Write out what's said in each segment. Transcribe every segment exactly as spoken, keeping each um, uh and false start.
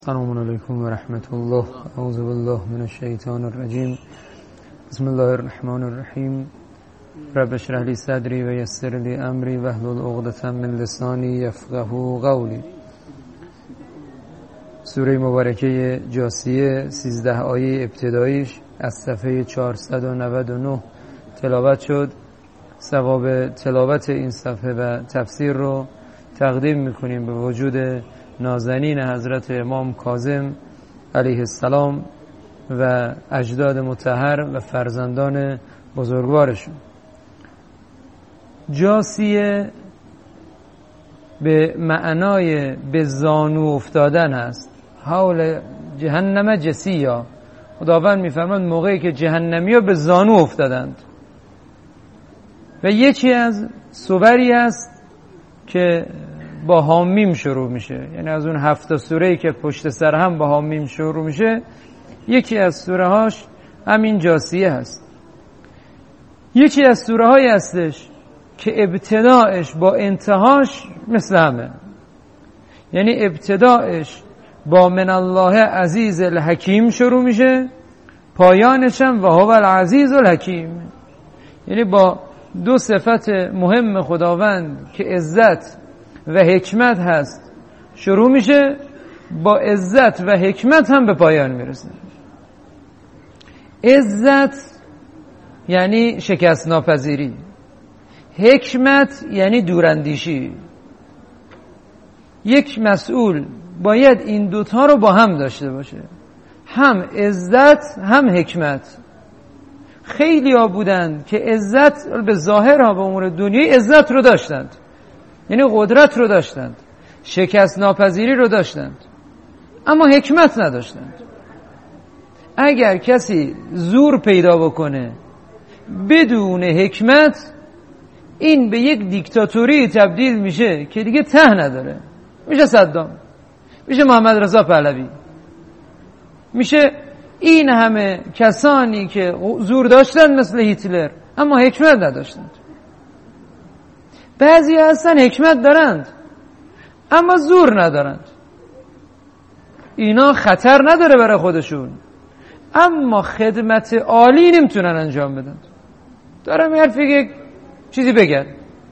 السلام علیکم و رحمت الله. اعوذ بالله من الشیطان الرجیم. بسم الله الرحمن الرحیم. رب اشرح لی صدری و یسر لی امری واحلل عقدة من لسانی یفقهوا قولی. سوره مبارکه جاثیه سیزده آیه ابتداییش از صفحه چهارصد و نود و نه تلاوت شد. ثواب تلاوت این صفحه و تفسیر رو تقدیم میکنیم به وجود نازنین حضرت امام کاظم علیه السلام و اجداد مطهر و فرزندان بزرگوارشون. جاثیه به معنای به زانو افتادن هست. حول جهنم جسیا، خداوند میفرماند موقعی که جهنمی ها به زانو افتادند. و یکی از صوری است که با حامیم شروع میشه، یعنی از اون هفت سوره‌ای که پشت سر هم با حامیم شروع میشه، یکی از سوره هاش همین جاثیه هست. یکی از سوره هایی هستش که ابتداعش با انتهاش مثل همه، یعنی ابتداعش با من الله عزیز الحکیم شروع میشه، پایانش هم و هو العزیز الحکیم، یعنی با دو صفت مهم خداوند که عزت و حکمت هست شروع میشه، با عزت و حکمت هم به پایان میرسه. عزت یعنی شکست ناپذیری، حکمت یعنی دوراندیشی. یک مسئول باید این دوتا رو با هم داشته باشه، هم عزت هم حکمت. خیلی ها بودند که عزت به ظاهر ها به امور دنیای عزت رو داشتند، یعنی قدرت رو داشتند، شکست ناپذیری رو داشتند، اما حکمت نداشتند. اگر کسی زور پیدا بکنه بدون حکمت، این به یک دیکتاتوری تبدیل میشه که دیگه ته نداره. میشه صدام، میشه محمد رضا پهلوی، میشه این همه کسانی که زور داشتند مثل هیتلر اما حکمت نداشتند. بعضی هستن حکمت دارند اما زور ندارند. اینا خطر نداره برای خودشون اما خدمت عالی نمیتونن انجام بدن. دارم یه حرفی یک چیزی بگم.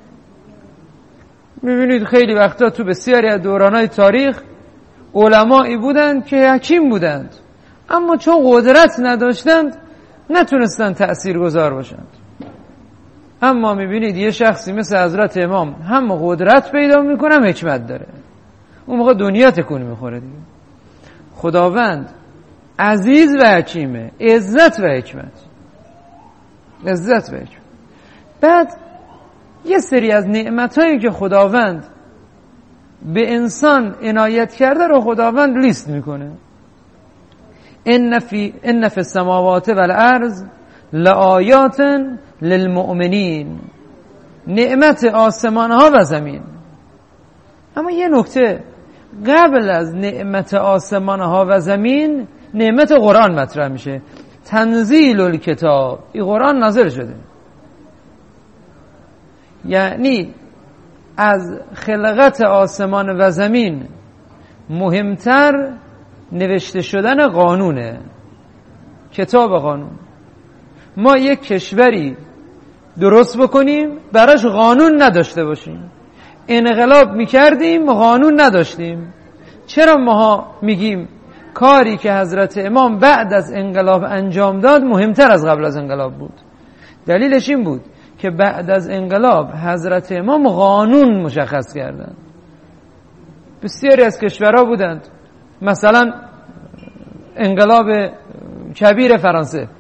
میبینید خیلی وقتا تو بسیاری از دورانهای تاریخ علمایی بودند که حکیم بودند اما چون قدرت نداشتند نتونستند تأثیرگذار باشند. اما میبینید یه شخصی مثل حضرت امام هم قدرت پیدا میکنه هم حکمت داره، اون موقع دنیا تکون میخوره دیگه. خداوند عزیز و حکیمه، عزت و حکمت، عزت و حکمت. بعد یه سری از نعمتایی که خداوند به انسان عنایت کرده رو خداوند لیست میکنه. ان فی ان فی السماوات والارض لآیات للمؤمنین، نعمت آسمان ها و زمین. اما یه نکته، قبل از نعمت آسمان ها و زمین نعمت قرآن مطرح میشه. تنزیل الکتاب، این قرآن نازل شده، یعنی از خلقت آسمان و زمین مهمتر نوشته شدن قانونه، کتاب قانون. ما یک کشوری درست بکنیم براش قانون نداشته باشیم، انقلاب میکردیم قانون نداشتیم. چرا ما میگیم کاری که حضرت امام بعد از انقلاب انجام داد مهمتر از قبل از انقلاب بود؟ دلیلش این بود که بعد از انقلاب حضرت امام قانون مشخص کردند. بسیاری از کشورها بودند، مثلا انقلاب کبیر فرانسه،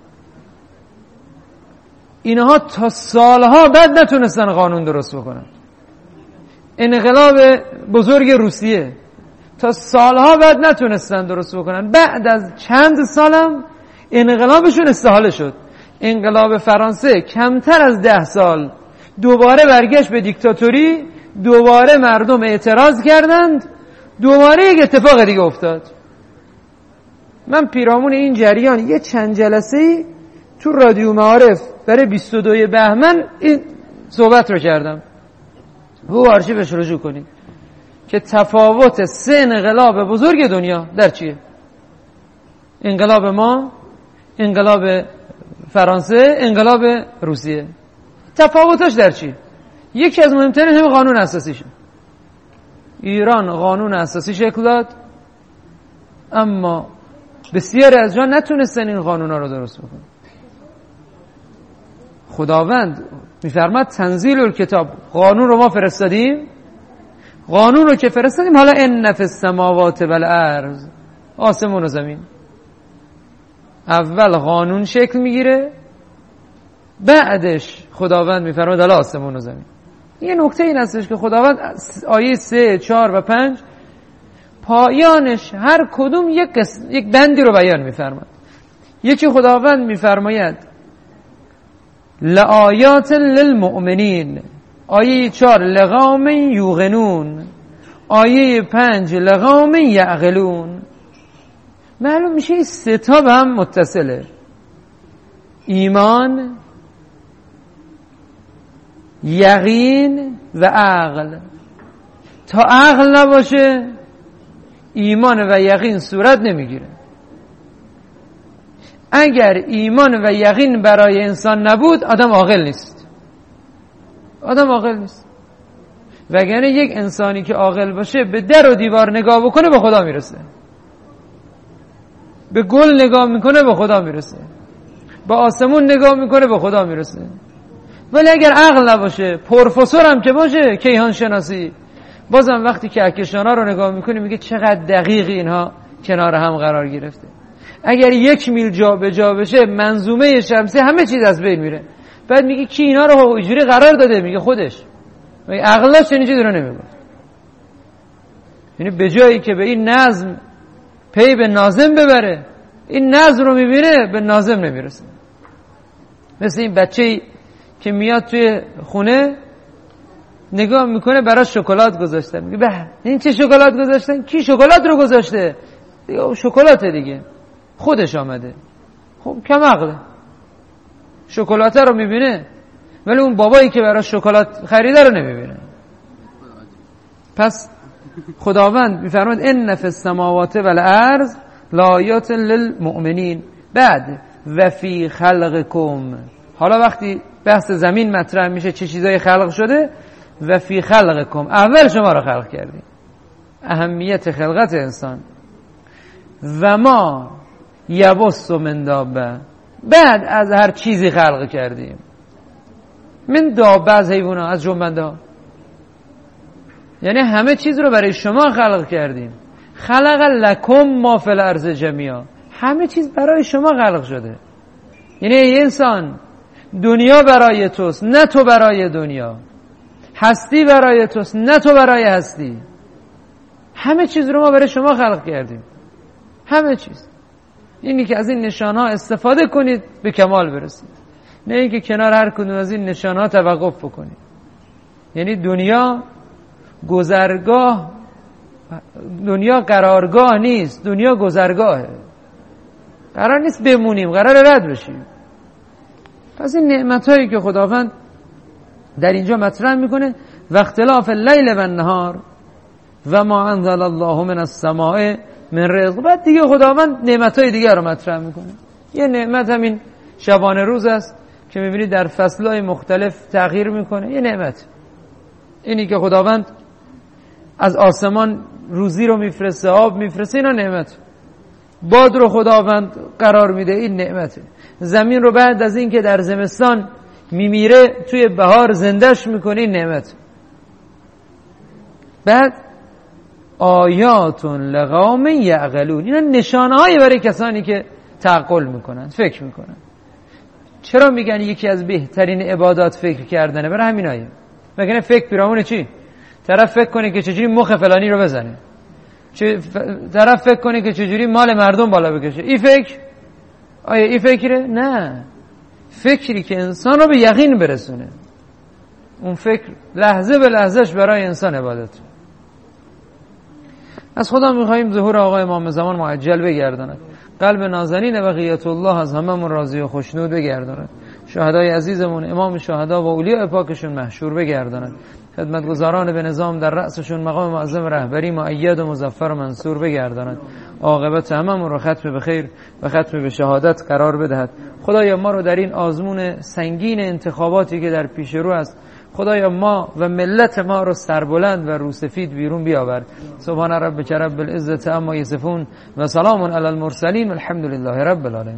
اینها تا سالها بعد نتونستن قانون درست بکنن. انقلاب بزرگ روسیه تا سالها بعد نتونستن درست بکنن، بعد از چند سالم انقلابشون استحاله شد. انقلاب فرانسه کمتر از ده سال دوباره برگشت به دیکتاتوری، دوباره مردم اعتراض کردند، دوباره یک اتفاق دیگه افتاد. من پیرامون این جریان یه چند جلسه‌ای تو رادیو معارف برای بیست و دو بهمن این صحبت رو کردم، رو آرشیوش رجوع کنید. که تفاوت سه انقلاب بزرگ دنیا در چیه؟ انقلاب ما، انقلاب فرانسه، انقلاب روسیه. تفاوتش در چیه؟ یکی از مهمترین همین قانون اساسیشه. ایران قانون اساسی شکل داد، اما بسیاری از جا نتونستن این قانونا رو درست بکنن. خداوند میفرماد تنزیل الکتاب، قانون رو ما فرستادیم، قانون رو که فرستادیم حالا ان فی السماوات والارض، آسمون و زمین. اول قانون شکل میگیره، بعدش خداوند میفرماد حالا آسمون و زمین. یه نکته این هستش که خداوند آیه سه، چهار و پنج پایانش هر کدوم یک یک بندی رو بیان میفرماد. یکی خداوند میفرماید لآیات للمؤمنین، آیه چهار لقوم یوقنون، آیه پنج لقوم یعقلون. معلوم میشه این سه تا به هم متصله، ایمان، یقین و عقل. تا عقل نباشه ایمان و یقین صورت نمیگیره. اگر ایمان و یقین برای انسان نبود آدم عاقل نیست، آدم عاقل نیست. وگرنه یک انسانی که عاقل باشه به در و دیوار نگاه بکنه به خدا میرسه، به گل نگاه میکنه به خدا میرسه، به آسمون نگاه میکنه به خدا میرسه. ولی اگر عقل نباشه، پروفسور هم که باشه، کیهان شناسی، بازم وقتی که کهکشان‌ها رو نگاه میکنه میگه چقدر دقیق اینها کنار هم قرار گرفته. اگر یک میل جا به جا بشه منظومه شمسی همه چیز از بین میره. بعد میگه کی اینا رو اینجوری قرار داده؟ میگه خودش. میگه عقلش چنین چیزی رو نمیگه. یعنی به جایی که به این نظم پی به ناظم ببره، این نظم رو میبینه به ناظم نمیرسه. مثل این بچه‌ای که میاد توی خونه نگاه میکنه برای شکلات گذاشتن، میگه به این چه شکلات گذاشتن؟ کی شکلات رو گذاشته؟ دیگه شکلاته دیگه، خودش آمده. خب کم عقله، شکلات رو میبینه ولی اون بابایی که برای شکلات خریده رو نمیبینه. پس خداوند میفرماید ان فی السماوات والارض لآیات للمؤمنین. بعد و فی خلقکم، حالا وقتی بحث زمین مطرح میشه چه چیزایی خلق شده، و فی خلقکم، اول شما رو خلق کردیم، اهمیت خلقت انسان. و ما یبث من دابه، بعد از هر چیزی خلق کردیم. من دابه از حیوان ها، از جنبنده ها، یعنی همه چیز رو برای شما خلق کردیم. خلق لکم ما فی الارض جمیعا، همه چیز برای شما خلق شده. یعنی ای انسان دنیا برای توست نه تو برای دنیا، هستی برای توست نه تو برای هستی. همه چیز رو ما برای شما خلق کردیم، همه چیز. اینی که از این نشانه ها استفاده کنید به کمال برسید، نه اینکه کنار هر کدوم از این نشانه ها توقف بکنید. یعنی دنیا گذرگاه، دنیا قرارگاه نیست، دنیا گذرگاهه. قرار نیست بمونیم، قرار رد بشیم. پس این نعمتایی که خداوند در اینجا مطرح میکنه، و اختلاف اللیل و النهار و ما انزل الله من السماء من رزق. بعد دیگه خداوند نعمتای دیگه رو مطرح میکنه. یه نعمت همین شبانه روز است که میبینید در فصلهای مختلف تغییر میکنه، یه نعمت. اینی که خداوند از آسمان روزی رو میفرسته، آب میفرسته، اینا نعمت. باد رو خداوند قرار میده، این نعمته. زمین رو بعد از این که در زمستان میمیره توی بهار زندش میکنه، این نعمت. بعد آیاتون لقوم یعقلون، اینا نشانه‌هایی برای کسانی که تعقل میکنن، فکر میکنن. چرا میگن یکی از بهترین عبادات فکر کردنه؟ برای همین آیه. مگه فکر پیرامون چی؟ طرف فکر کنه که چجوری مخ فلانی رو بزنه، چه ف... طرف فکر کنه که چجوری مال مردم بالا بکشه. این فکر آیا این فکره؟ نه، فکری که انسان رو به یقین برسونه. اون فکر لحظه به لحظهش برای انسان عبادت. از خدا میخواییم ظهور آقای امام زمان معجل بگرداند، قلب نازنین بقیت الله از هممون راضی و خوشنود بگرداند. شهدای عزیزمون امام شهدا و اولیاء پاکشون محشور بگرداند. خدمتگزاران به نظام در رأسشون مقام معظم رهبری مؤید و مظفر و منصور بگرداند. عاقبت هممون رو ختم به خیر و ختم به شهادت قرار بدهد. خدایا ما رو در این آزمون سنگین انتخاباتی که در پیش رو است، خدایا ما و ملت ما رو سربلند و روسفید بیرون بیاور. سبحان ربک رب العزة عما یصفون و سلام علی المرسلین والحمد لله رب العالمین.